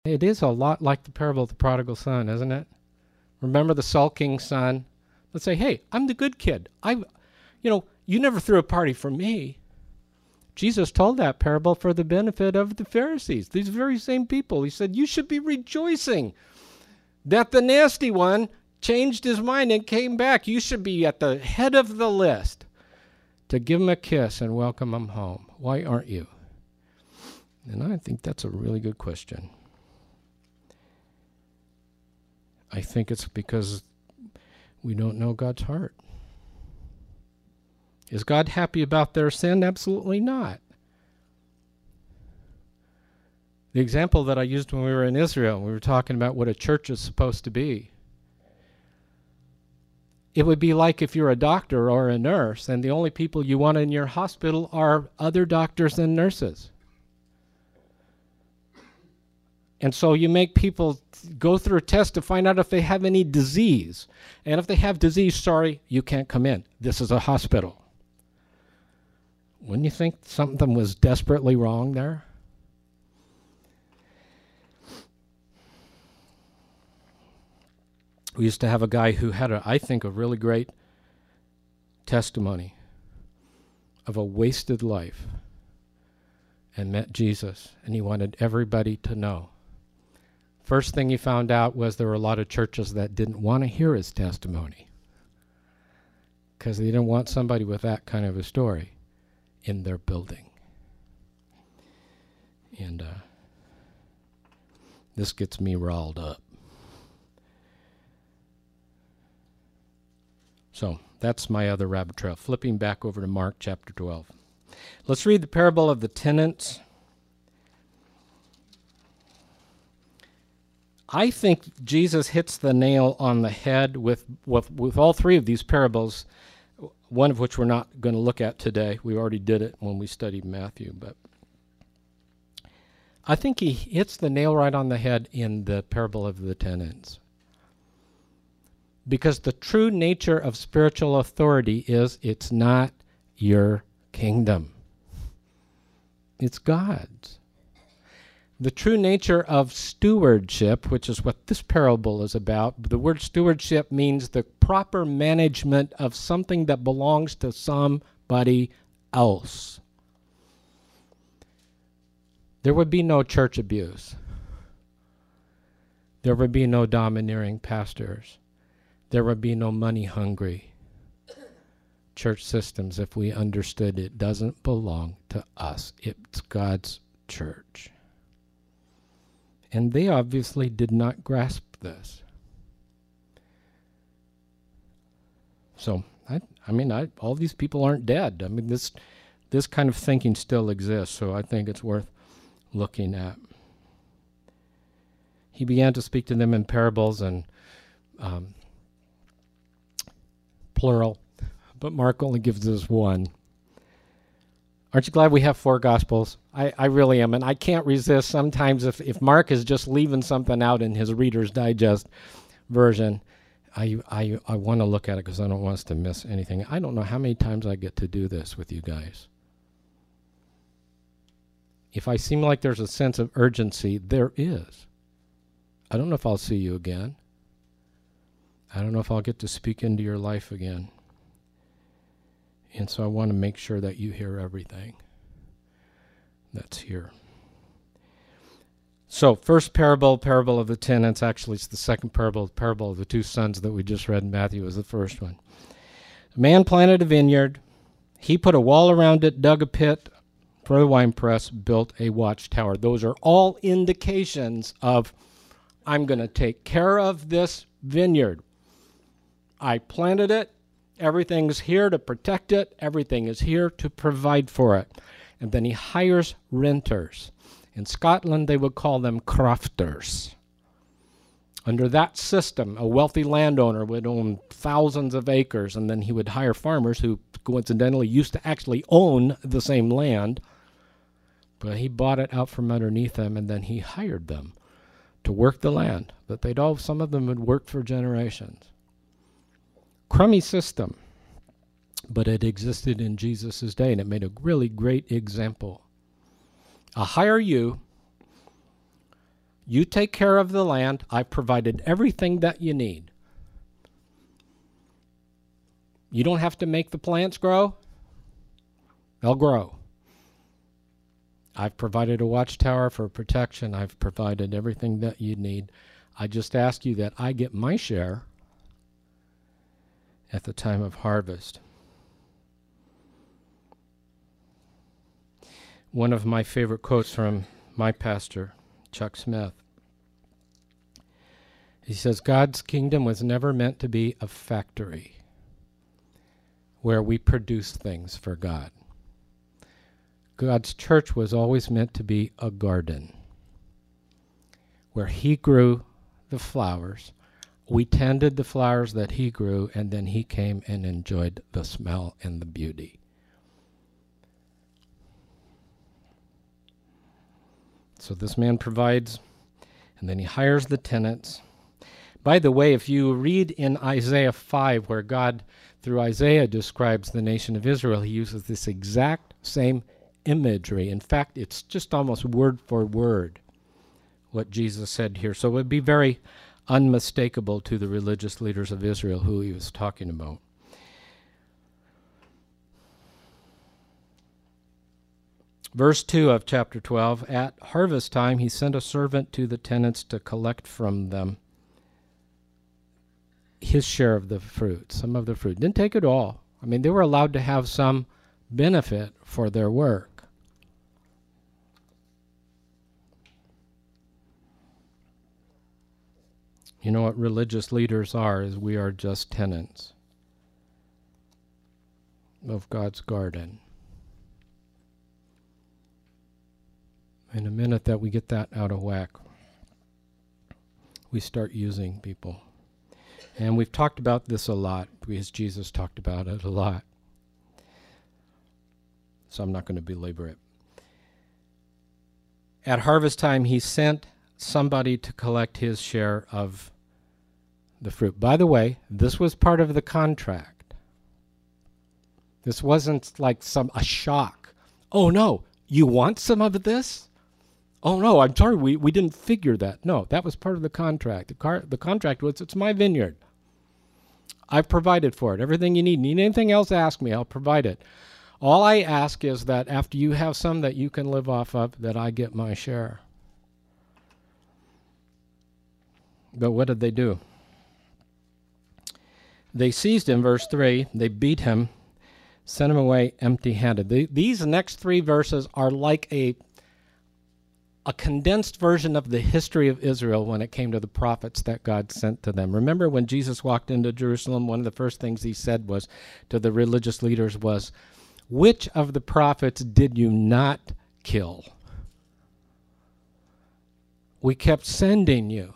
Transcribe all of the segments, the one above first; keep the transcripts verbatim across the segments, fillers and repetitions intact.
It is a lot like the parable of the prodigal son, isn't it? Remember the sulking son? Let's say, hey, I'm the good kid. I, you know, you never threw a party for me. Jesus told that parable for the benefit of the Pharisees, these very same people. He said, you should be rejoicing that the nasty one changed his mind and came back. You should be at the head of the list to give him a kiss and welcome him home. Why aren't you? And I think that's a really good question. I think it's because we don't know God's heart. Is God happy about their sin? Absolutely not. The example that I used when we were in Israel, we were talking about what a church is supposed to be. It would be like if you're a doctor or a nurse and the only people you want in your hospital are other doctors and nurses. And so you make people go through a test to find out if they have any disease. And if they have disease, sorry, you can't come in. This is a hospital. Wouldn't you think something was desperately wrong there? We used to have a guy who had, a, I think, a really great testimony of a wasted life and met Jesus, and he wanted everybody to know. First thing he found out was there were a lot of churches that didn't want to hear his testimony because they didn't want somebody with that kind of a story in their building. And uh, this gets me riled up. So that's my other rabbit trail. Flipping back over to Mark chapter twelve. Let's read the parable of the tenants. I think Jesus hits the nail on the head with, with, with all three of these parables, one of which we're not going to look at today. We already did it when we studied Matthew. But I think he hits the nail right on the head in the parable of the tenants. Because the true nature of spiritual authority is it's not your kingdom. It's God's. The true nature of stewardship, which is what this parable is about, the word stewardship means the proper management of something that belongs to somebody else. There would be no church abuse. There would be no domineering pastors. There would be no money-hungry church systems if we understood it doesn't belong to us. It's God's church. And they obviously did not grasp this. So, I, I mean, I, all these people aren't dead. I mean, this, this kind of thinking still exists, so I think it's worth looking at. He began to speak to them in parables and um, plural, but Mark only gives us one. Aren't you glad we have four Gospels? I, I really am, and I can't resist sometimes if, if Mark is just leaving something out in his Reader's Digest version, I, I, I want to look at it because I don't want us to miss anything. I don't know how many times I get to do this with you guys. If I seem like there's a sense of urgency, there is. I don't know if I'll see you again. I don't know if I'll get to speak into your life again. And so I want to make sure that you hear everything that's here. So, first parable, parable of the tenants. Actually, it's the second parable, the parable of the two sons that we just read in Matthew was the first one. A man planted a vineyard. He put a wall around it, dug a pit for the winepress, built a watchtower. Those are all indications of, I'm going to take care of this vineyard. I planted it. Everything's here to protect it. Everything is here to provide for it. And then he hires renters. In Scotland, they would call them crofters. Under that system, a wealthy landowner would own thousands of acres, and then he would hire farmers who coincidentally used to actually own the same land. But he bought it out from underneath them, and then he hired them to work the land that they'd all, some of them had worked for generations. Crummy system, but it existed in Jesus' day, and it made a really great example. I'll hire you You take care of the land. I've provided everything that you need. You don't have to make the plants grow. They'll grow. I've provided a watchtower for protection. I've provided everything that you need. I just ask you that I get my share at the time of harvest. One of my favorite quotes from my pastor, Chuck Smith. He says, God's kingdom was never meant to be a factory where we produce things for God. God's church was always meant to be a garden where he grew the flowers. We tended the flowers that he grew, and then he came and enjoyed the smell and the beauty. So this man provides, and then he hires the tenants. By the way, if you read in Isaiah five, where God, through Isaiah, describes the nation of Israel, he uses this exact same imagery. In fact, it's just almost word for word what Jesus said here. So it would be very unmistakable to the religious leaders of Israel who he was talking about. Verse two of chapter twelve, at harvest time he sent a servant to the tenants to collect from them his share of the fruit, some of the fruit. Didn't take it all. I mean, they were allowed to have some benefit for their work. You know what religious leaders are, is we are just tenants of God's garden. In a minute that we get that out of whack, we start using people. And we've talked about this a lot, because Jesus talked about it a lot. So I'm not going to belabor it. At harvest time, he sent somebody to collect his share of the fruit. By the way, this was part of the contract. This wasn't like some a shock. Oh no, you want some of this? Oh no, I'm sorry, we, we didn't figure that. No, that was part of the contract. The, car, the contract was, it's my vineyard. I've provided for it. Everything you need. Need anything else, ask me. I'll provide it. All I ask is that after you have some that you can live off of, that I get my share. But what did they do? They seized him, verse three. They beat him, sent him away empty-handed. They, these next three verses are like a, a condensed version of the history of Israel when it came to the prophets that God sent to them. Remember when Jesus walked into Jerusalem, one of the first things he said was to the religious leaders was, which of the prophets did you not kill? We kept sending you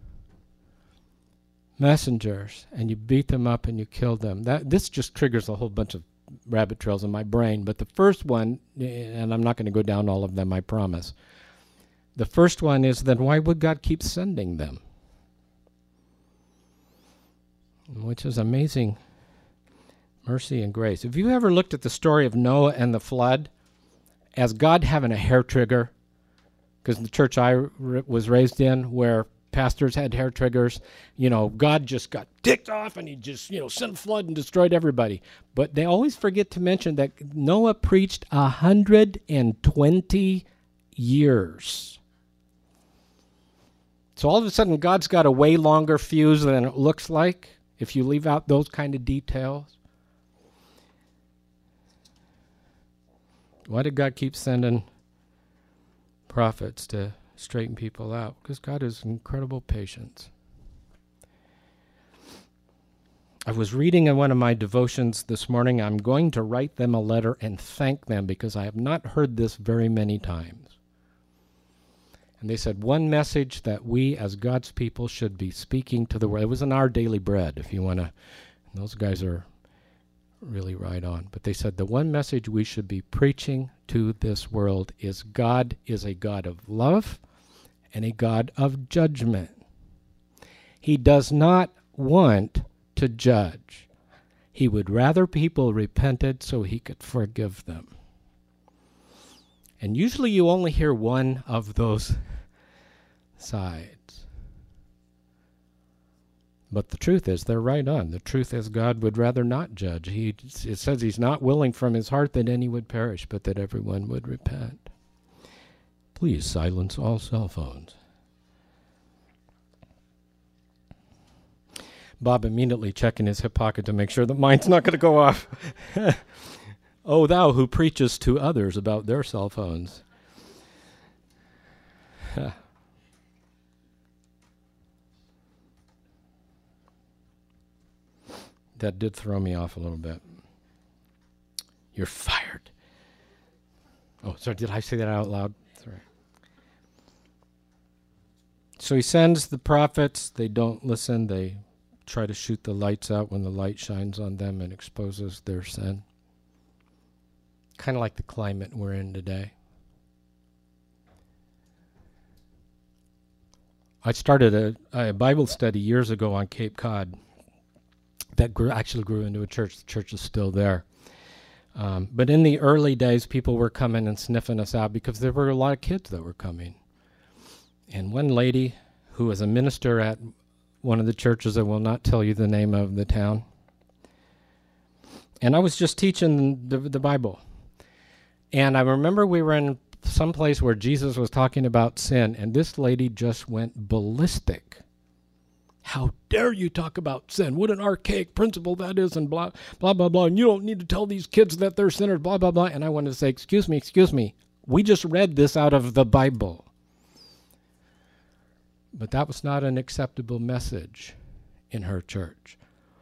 messengers, and you beat them up and you killed them. That this just triggers a whole bunch of rabbit trails in my brain. But the first one, and I'm not going to go down all of them, I promise. The first one is, then why would God keep sending them? Which is amazing mercy and grace. Have you ever looked at the story of Noah and the flood as God having a hair trigger? Because in the church I r- was raised in, where pastors had hair triggers, you know, God just got ticked off and he just, you know, sent a flood and destroyed everybody. But they always forget to mention that Noah preached one hundred twenty years. So all of a sudden God's got a way longer fuse than it looks like if you leave out those kind of details. Why did God keep sending prophets to straighten people out? Because God has incredible patience. I was reading in one of my devotions this morning. I'm going to write them a letter and thank them because I have not heard this very many times. And they said one message that we as God's people should be speaking to the world. It was in Our Daily Bread, if you want to. Those guys are really right on. But they said the one message we should be preaching to this world is God is a God of love and a God of judgment. He does not want to judge. He would rather people repented so he could forgive them. And usually you only hear one of those sides. But the truth is, they're right on. The truth is, God would rather not judge. He, it says he's not willing from his heart that any would perish, but that everyone would repent. Please silence all cell phones. Bob immediately checking his hip pocket to make sure that mine's not going to go off. O thou who preaches to others about their cell phones. That did throw me off a little bit. You're fired. Oh, sorry, did I say that out loud? Sorry. So he sends the prophets. They don't listen. They try to shoot the lights out when the light shines on them and exposes their sin. Kind of like the climate we're in today. I started a, a Bible study years ago on Cape Cod that grew, actually grew into a church. The church is still there. Um, but in the early days, people were coming and sniffing us out because there were a lot of kids that were coming. And one lady who was a minister at one of the churches, I will not tell you the name of the town, and I was just teaching the, the Bible. And I remember we were in some place where Jesus was talking about sin, and this lady just went ballistic. How dare you talk about sin? What an archaic principle that is, and blah, blah, blah, blah. And you don't need to tell these kids that they're sinners, blah, blah, blah. And I wanted to say, excuse me, excuse me. We just read this out of the Bible. But that was not an acceptable message in her church.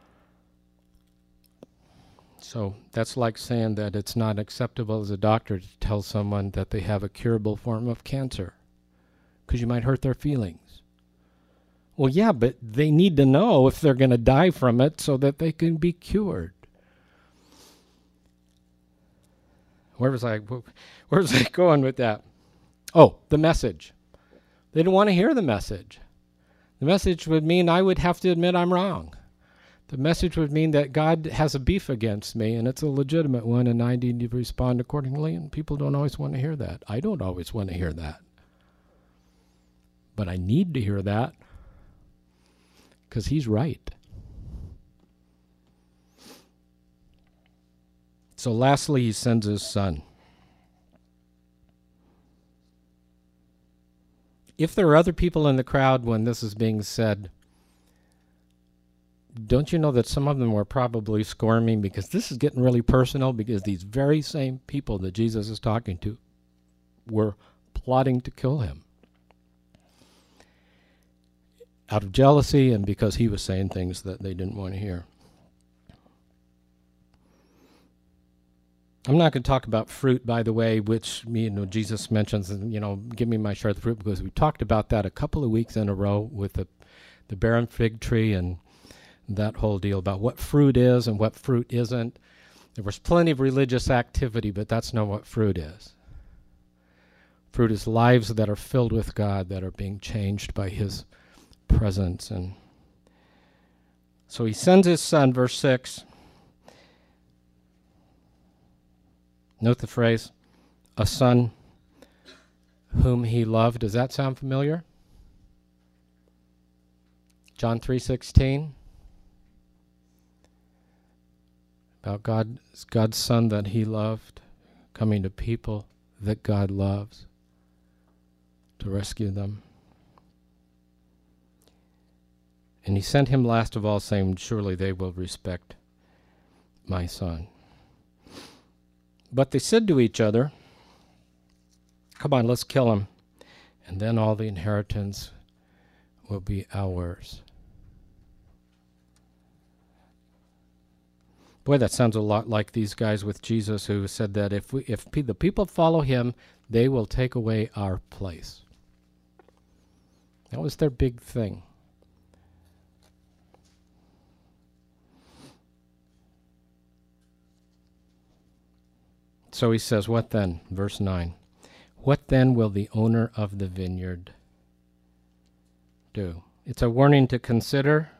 So that's like saying that it's not acceptable as a doctor to tell someone that they have a curable form of cancer, because you might hurt their feelings. Well, yeah, but they need to know if they're going to die from it so that they can be cured. Where was I, where was I going with that? Oh, the message. They don't want to hear the message. The message would mean I would have to admit I'm wrong. The message would mean that God has a beef against me, and it's a legitimate one, and I need to respond accordingly, and people don't always want to hear that. I don't always want to hear that. But I need to hear that, because he's right. So lastly, he sends his son. If there are other people in the crowd when this is being said, don't you know that some of them were probably squirming, because this is getting really personal, because these very same people that Jesus is talking to were plotting to kill him out of jealousy and because he was saying things that they didn't want to hear. I'm not going to talk about fruit, by the way, which you know Jesus mentions, you know, give me my share of the fruit, because we talked about that a couple of weeks in a row with the, the barren fig tree and that whole deal about what fruit is and what fruit isn't. There was plenty of religious activity, but that's not what fruit is. Fruit is lives that are filled with God, that are being changed by his presence. And so he sends his son, verse six. Note the phrase, a son whom he loved. Does that sound familiar? John three sixteen. About God, God's son that he loved, coming to people that God loves to rescue them. And he sent him last of all, saying, surely they will respect my son. But they said to each other, come on, let's kill him, and then all the inheritance will be ours. Boy, that sounds a lot like these guys with Jesus who said that if we, if pe- the people follow him, they will take away our place. That was their big thing. So he says, what then? Verse nine. What then will the owner of the vineyard do? It's a warning to consider.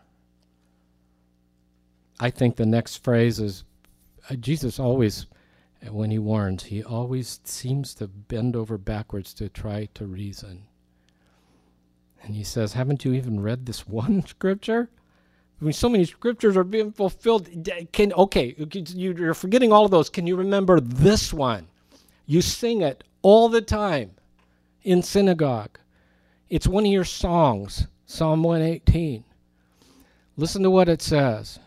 I think the next phrase is, uh, Jesus always, uh, when he warns, he always seems to bend over backwards to try to reason. And he says, haven't you even read this one scripture? I mean, so many scriptures are being fulfilled. Can okay, you're forgetting all of those. Can you remember this one? You sing it all the time in synagogue. It's one of your songs, Psalm one eighteen. Listen to what it says.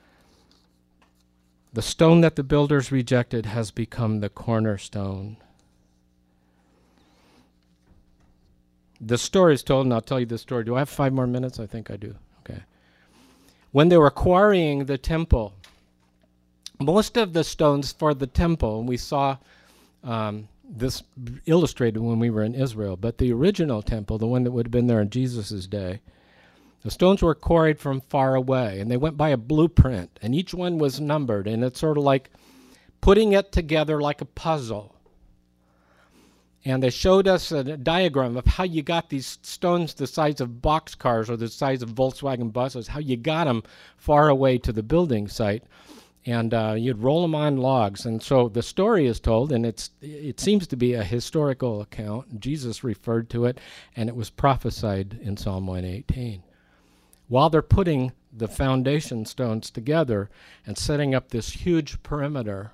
The stone that the builders rejected has become the cornerstone. The story is told, and I'll tell you the story. Do I have five more minutes? I think I do. Okay. When they were quarrying the temple, most of the stones for the temple, and we saw um, this illustrated when we were in Israel, but the original temple, the one that would have been there in Jesus' day, the stones were quarried from far away, and they went by a blueprint, and each one was numbered, and it's sort of like putting it together like a puzzle. And they showed us a diagram of how you got these stones the size of boxcars or the size of Volkswagen buses, how you got them far away to the building site. And uh, you'd roll them on logs. And so the story is told, and it's it seems to be a historical account. Jesus referred to it, and it was prophesied in Psalm one eighteen. While they're putting the foundation stones together and setting up this huge perimeter,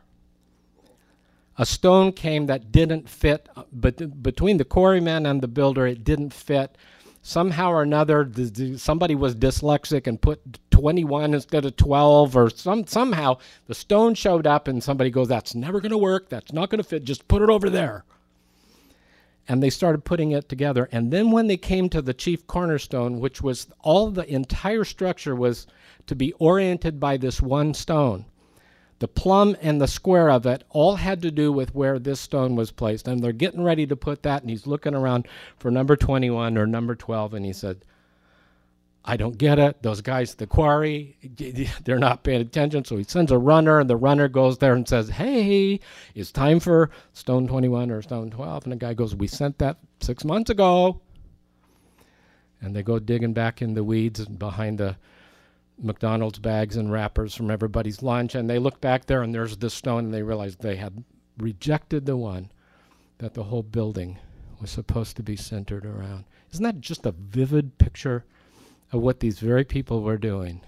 a stone came that didn't fit, but between the quarryman and the builder, it didn't fit. Somehow or another, the, the, somebody was dyslexic and put twenty-one instead of twelve, or some somehow the stone showed up and somebody goes, that's never going to work, that's not going to fit, just put it over there. And they started putting it together. And then when they came to the chief cornerstone, which was all the entire structure was to be oriented by this one stone, the plumb and the square of it all had to do with where this stone was placed. And they're getting ready to put that, and he's looking around for number twenty-one or number twelve, and he said, I don't get it. Those guys at the quarry, they're not paying attention. So he sends a runner, and the runner goes there and says, hey, it's time for stone twenty-one or stone twelve. And the guy goes, we sent that six months ago. And they go digging back in the weeds behind the McDonald's bags and wrappers from everybody's lunch, and they look back there and there's this stone, and they realize they had rejected the one that the whole building was supposed to be centered around. Isn't that just a vivid picture of what these very people were doing?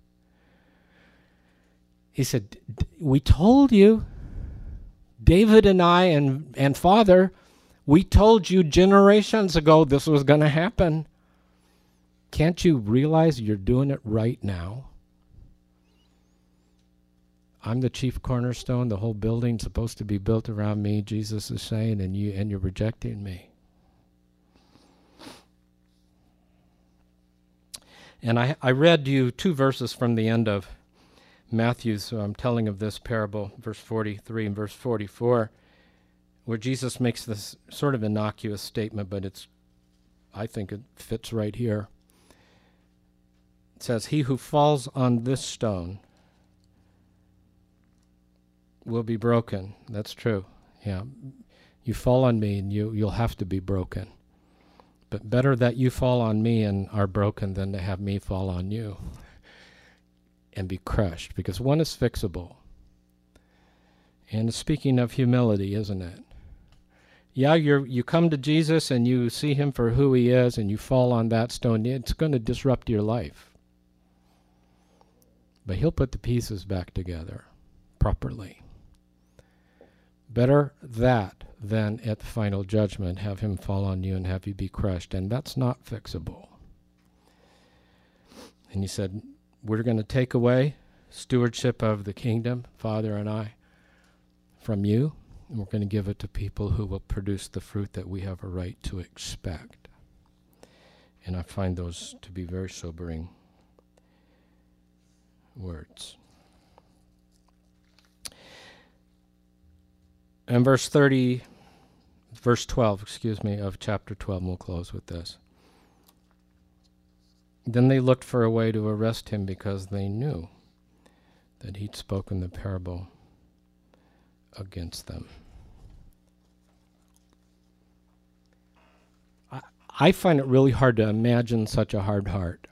He said, we told you, David and I and, and Father, we told you generations ago this was going to happen. Can't you realize you're doing it right now? I'm the chief cornerstone. The whole building's supposed to be built around me, Jesus is saying, and you and you're rejecting me. And I, I read you two verses from the end of Matthew, so I'm telling of this parable, verse forty-three and verse forty-four, where Jesus makes this sort of innocuous statement, but it's, I think it fits right here. It says, he who falls on this stone will be broken. That's true. Yeah. You fall on me and you, you'll have to be broken. But better that you fall on me and are broken than to have me fall on you and be crushed, because one is fixable. And speaking of humility, isn't it? Yeah, you you come to Jesus and you see him for who he is and you fall on that stone. It's going to disrupt your life. But he'll put the pieces back together properly. Better that than at the final judgment have him fall on you and have you be crushed. And that's not fixable. And he said, we're going to take away stewardship of the kingdom, Father and I, from you. And we're going to give it to people who will produce the fruit that we have a right to expect. And I find those to be very sobering words. And verse thirty, verse twelve, excuse me, of chapter twelve, and we'll close with this. Then they looked for a way to arrest him because they knew that he'd spoken the parable against them. I, I find it really hard to imagine such a hard heart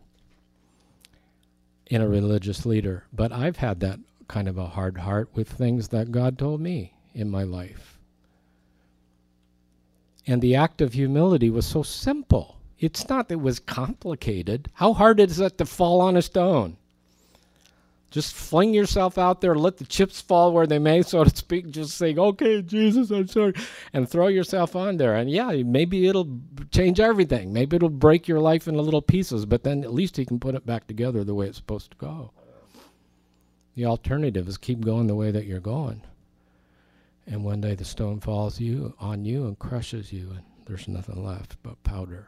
in a religious leader, but I've had that kind of a hard heart with things that God told me in my life. And the act of humility was so simple. It's not that it was complicated. How hard is it to fall on a stone? Just fling yourself out there, let the chips fall where they may, so to speak. Just saying, okay, Jesus, I'm sorry, and throw yourself on there. And yeah, maybe it'll change everything. Maybe it'll break your life into little pieces, but then at least he can put it back together the way it's supposed to go. The alternative is keep going the way that you're going. And one day the stone falls you on you and crushes you, and there's nothing left but powder.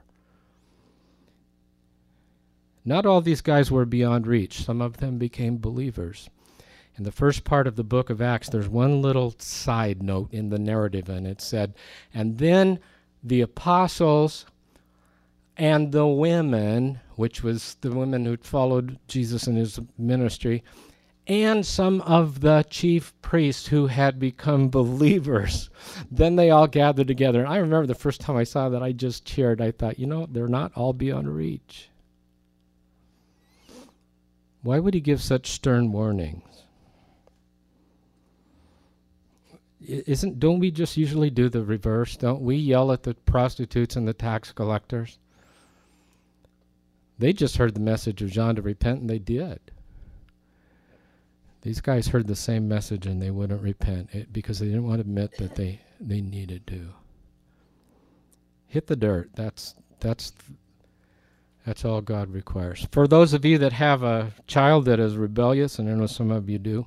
Not all these guys were beyond reach. Some of them became believers. In the first part of the book of Acts, there's one little side note in the narrative, and it said, and then the apostles and the women, which was the women who followed Jesus in his ministry, and some of the chief priests who had become believers. Then they all gathered together. And I remember the first time I saw that, I just cheered. I thought, you know, they're not all beyond reach. Why would he give such stern warnings? Isn't, don't we just usually do the reverse? Don't we yell at the prostitutes and the tax collectors? They just heard the message of John to repent, and they did. These guys heard the same message, and they wouldn't repent it because they didn't want to admit that they, they needed to. Hit the dirt. That's that's that's all God requires. For those of you that have a child that is rebellious, and I know some of you do,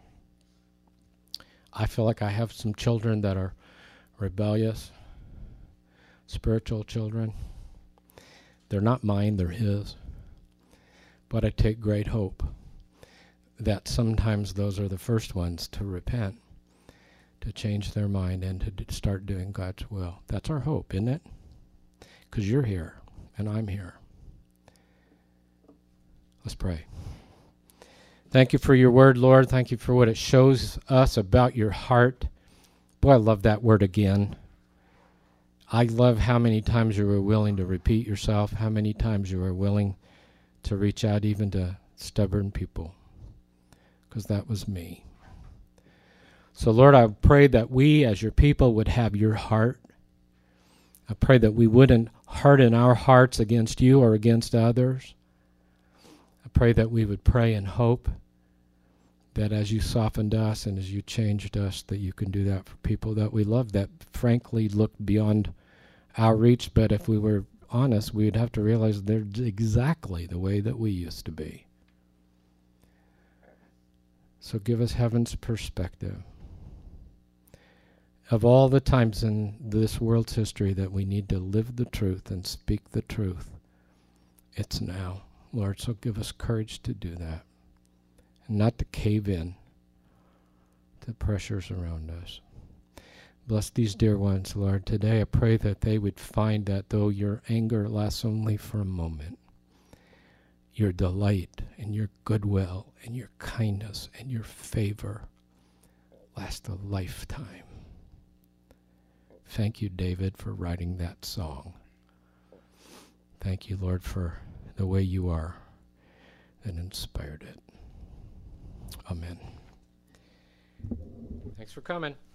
I feel like I have some children that are rebellious, spiritual children. They're not mine, they're his. But I take great hope that sometimes those are the first ones to repent, to change their mind, and to d- start doing God's will. That's our hope, isn't it? Because you're here, and I'm here. Let's pray. Thank you for your word, Lord. Thank you for what it shows us about your heart. Boy, I love that word again. I love how many times you were willing to repeat yourself, how many times you were willing to reach out even to stubborn people, because that was me. So, Lord, I pray that we as your people would have your heart. I pray that we wouldn't harden our hearts against you or against others. I pray that we would pray and hope that as you softened us and as you changed us, that you can do that for people that we love, that frankly looked beyond our reach. But if we were honest, we'd have to realize they're exactly the way that we used to be. So give us heaven's perspective. Of all the times in this world's history that we need to live the truth and speak the truth, it's now, Lord. So give us courage to do that and not to cave in to pressures around us. Bless these dear ones, Lord. Today I pray that they would find that though your anger lasts only for a moment, your delight and your goodwill and your kindness and your favor last a lifetime. Thank you, David, for writing that song. Thank you, Lord, for the way you are that inspired it. Amen. Thanks for coming.